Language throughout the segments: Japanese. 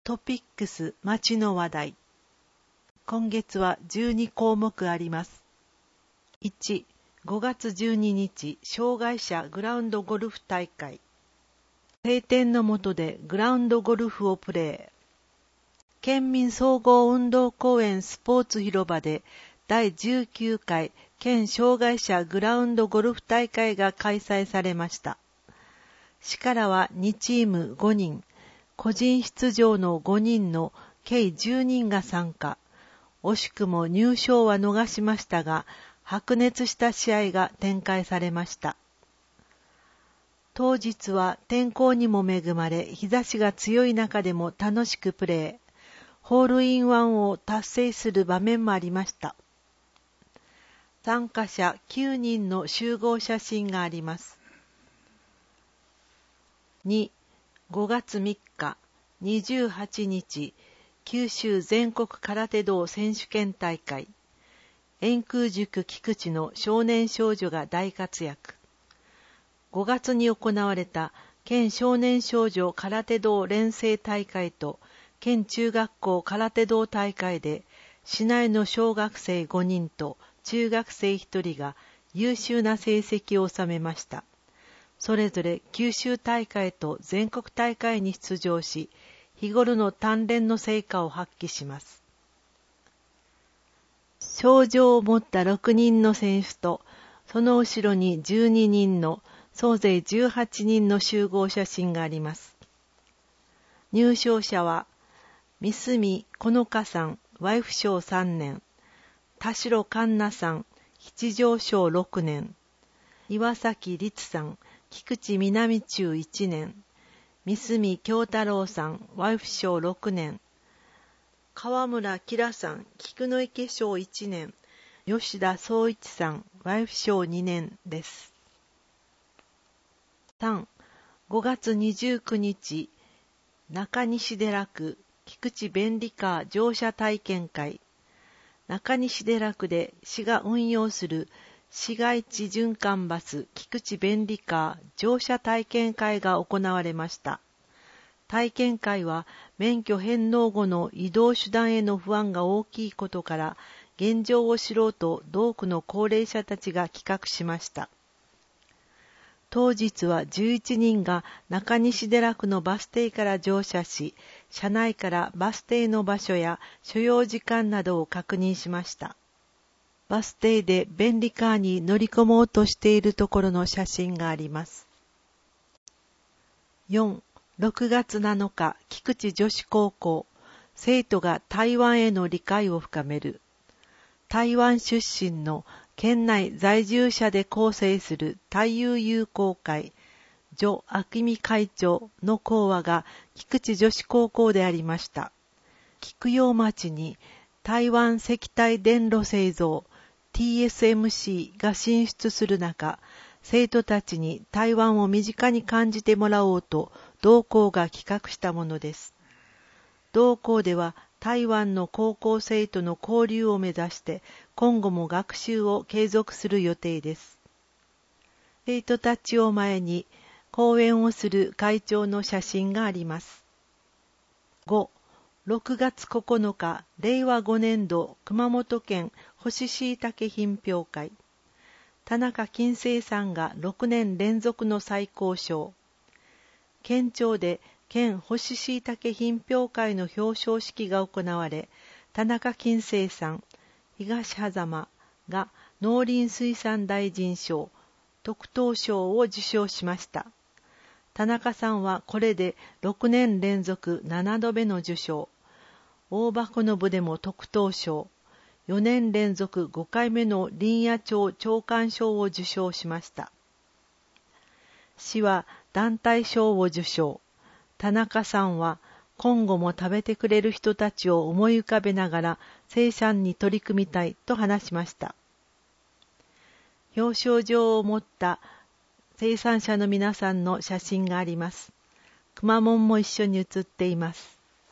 トピックス町の話題。今月は12項目あります。1、5月12日、障害者グラウンドゴルフ大会。晴天の下でグラウンドゴルフをプレー。県民総合運動公園スポーツ広場で第19回県障害者グラウンドゴルフ大会が開催されました。市からは2チーム5人、個人出場の5人の計10人が参加。惜しくも入賞は逃しましたが、白熱した試合が展開されました。当日は天候にも恵まれ、日差しが強い中でも楽しくプレー。ホールインワンを達成する場面もありました。参加者9人の集合写真があります。2、5月3日、28日、九州全国空手道選手権大会。円空塾菊池の少年少女が大活躍。5月に行われた県少年少女空手道連成大会と県中学校空手道大会で、市内の小学生5人と中学生1人が優秀な成績を収めました。それぞれ九州大会と全国大会に出場し、日頃の鍛錬の成果を発揮します。賞状を持った6人の選手と、その後ろに12人の総勢18人の集合写真があります。入賞者は、三角好花さん、ワイフ賞3年、田代環奈さん、七条賞6年、岩崎律さん、菊池南中1年、三角京太郎さん、ワイフ賞6年、川村明さん、菊の池賞1年、吉田総一さん、ワイフ賞2年です。3、5月29日、中西寺区、菊池便利カー乗車体験会。中西寺区で市が運用する市街地循環バス菊池便利カー乗車体験会が行われました。体験会は免許返納後の移動手段への不安が大きいことから、現状を知ろうと同区の高齢者たちが企画しました。当日は11人が中西寺区のバス停から乗車し、車内からバス停の場所や所要時間などを確認しました。バス停で便利カーに乗り込もうとしているところの写真があります。4、6月7日、菊池女子高校、生徒が台湾への理解を深める。台湾出身の県内在住者で構成する台友友好会、徐明美会長の講話が菊池女子高校でありました。菊陽町に台湾石体電路製造 TSMC が進出する中、生徒たちに台湾を身近に感じてもらおうと同校が企画したものです。同校では台湾の高校生との交流を目指して今後も学習を継続する予定です。生徒たちを前に講演をする会長の写真があります。5、6月9日、令和5年度熊本県干し椎茸品評会。田中金星さんが6年連続の最高賞。県庁で県干し椎茸品評会の表彰式が行われ、田中金星さん、東狭間が農林水産大臣賞、特等賞を受賞しました。田中さんはこれで6年連続7度目の受賞。大箱の部でも特等賞。4年連続5回目の林野庁長官賞を受賞しました。市は団体賞を受賞。田中さんは今後も食べてくれる人たちを思い浮かべながら生産に取り組みたいと話しました。表彰状を持った生産者の皆さんの写真があります。くまモンも一緒に写っています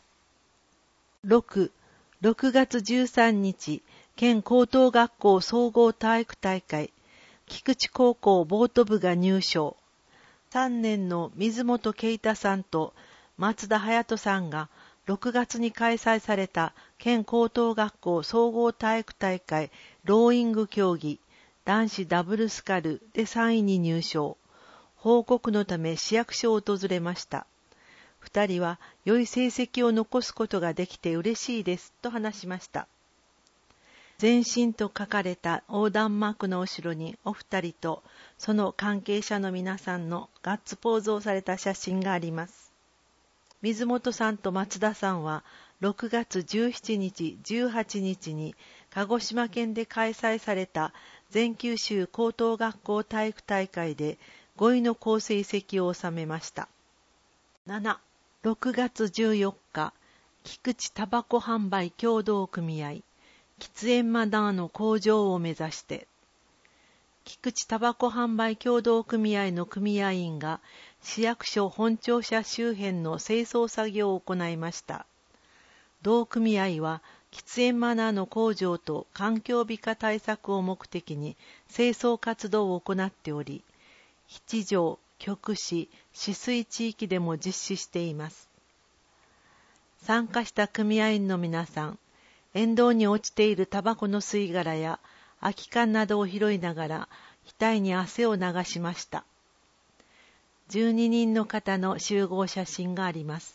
。6月13日、県高等学校総合体育大会、菊池高校ボート部が入賞。3年の水本啓太さんと松田隼人さんが 6月に開催された県高等学校総合体育大会ローイング競技男子ダブルスカルで3位に入賞。報告のため市役所を訪れました。2人は良い成績を残すことができて嬉しいですと話しました。前進と書かれた横断幕の後ろにお二人とその関係者の皆さんのガッツポーズをされた写真があります。水本さんと松田さんは6月17日、18日に鹿児島県で開催された全九州高等学校体育大会で5位の好成績を収めました。7、6月14日、菊池タバコ販売協同組合喫煙マナーの向上を目指して、菊池タバコ販売協同組合の組合員が市役所本庁舎周辺の清掃作業を行いました。同組合は喫煙マナーの向上と環境美化対策を目的に清掃活動を行っており、七条、極市、止水地域でも実施しています。参加した組合員の皆さん、沿道に落ちているタバコの吸い殻や空き缶などを拾いながら額に汗を流しました。12人の方の集合写真があります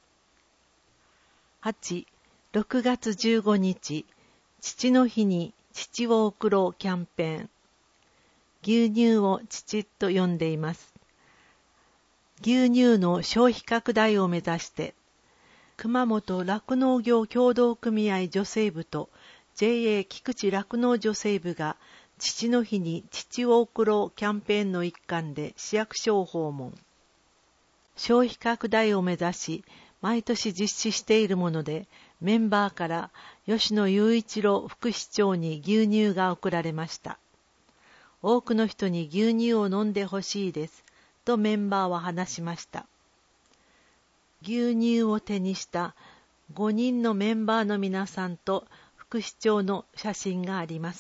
。8、6月15日、父の日に父を送ろうキャンペーン。牛乳を父と呼んでいます。牛乳の消費拡大を目指して、熊本酪農業協同組合女性部と JA 菊池酪農女性部が父の日に父を送ろうキャンペーンの一環で市役所を訪問。消費拡大を目指し、毎年実施しているもので、メンバーから吉野雄一郎副市長に牛乳が贈られました。多くの人に牛乳を飲んでほしいです、とメンバーは話しました。牛乳を手にした5人のメンバーの皆さんと副市長の写真があります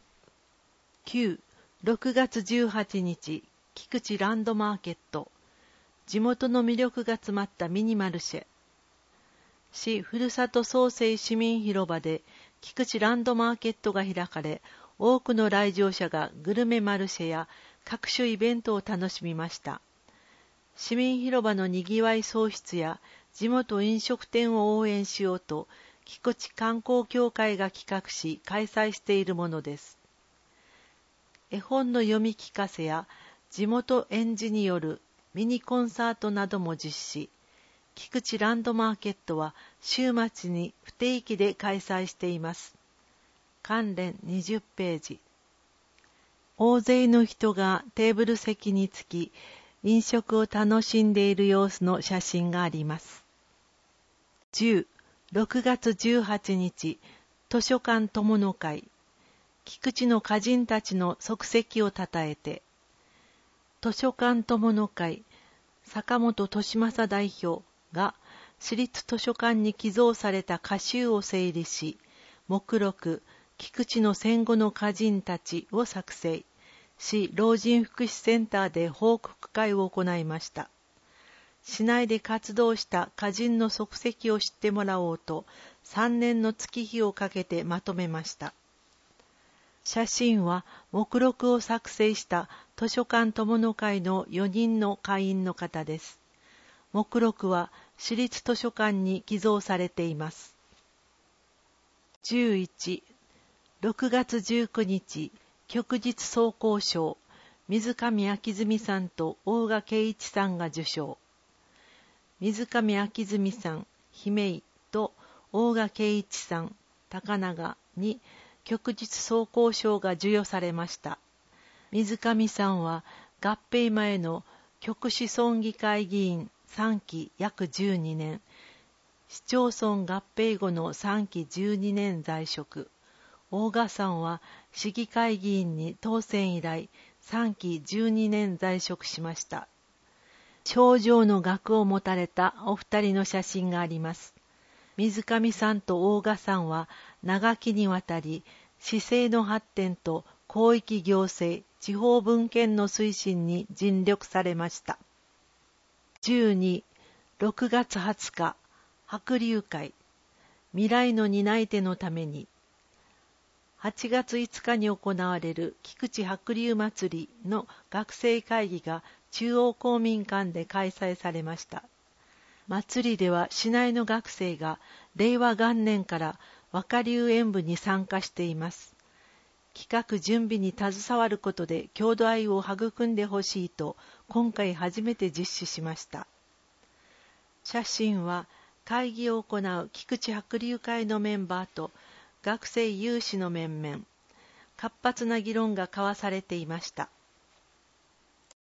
。9、6月18日、菊池ランドマーケット。地元の魅力が詰まったミニマルシェ。市ふるさと創生市民広場で菊池ランドマーケットが開かれ、多くの来場者がグルメマルシェや各種イベントを楽しみました。市民広場のにぎわい創出や地元飲食店を応援しようと、菊池観光協会が企画し開催しているものです。絵本の読み聞かせや地元園児によるミニコンサートなども実施。菊池ランドマーケットは週末に不定期で開催しています。関連20ページ。大勢の人がテーブル席につき、飲食を楽しんでいる様子の写真があります。10、6月18日、図書館友の会。菊池の歌人たちの足跡をたたえて。図書館友の会、坂本利正代表が市立図書館に寄贈された歌集を整理し、目録、菊池の戦後の歌人たちを作成。市老人福祉センターで報告会を行いました。市内で活動した歌人の足跡を知ってもらおうと、3年の月日をかけてまとめました。写真は目録を作成した図書館友の会の4人の会員の方です。目録は市立図書館に寄贈されています。11、6月19日、旭日総工賞、水上昭純さんと大賀圭一さんが受賞。水上昭純さん、姫井と大賀圭一さん、高永に旭日総工賞が授与されました。水上さんは合併前の旭市村議会議員3期約12年、市町村合併後の3期12年在職。大賀さんは市議会議員に当選以来3期12年在職しました。賞状の額を持たれたお二人の写真があります。水上さんと大賀さんは長きにわたり市政の発展と広域行政、地方分権の推進に尽力されました。12、6月20日、 白龍会未来の担い手のために、8月5日に行われる菊池白龍祭りの学生会議が中央公民館で開催されました。祭りでは市内の学生が令和元年から和歌流演舞に参加しています。企画準備に携わることで郷土愛を育んでほしいと今回初めて実施しました。写真は会議を行う菊池白龍会のメンバーと学生有志の面々、活発な議論が交わされていました。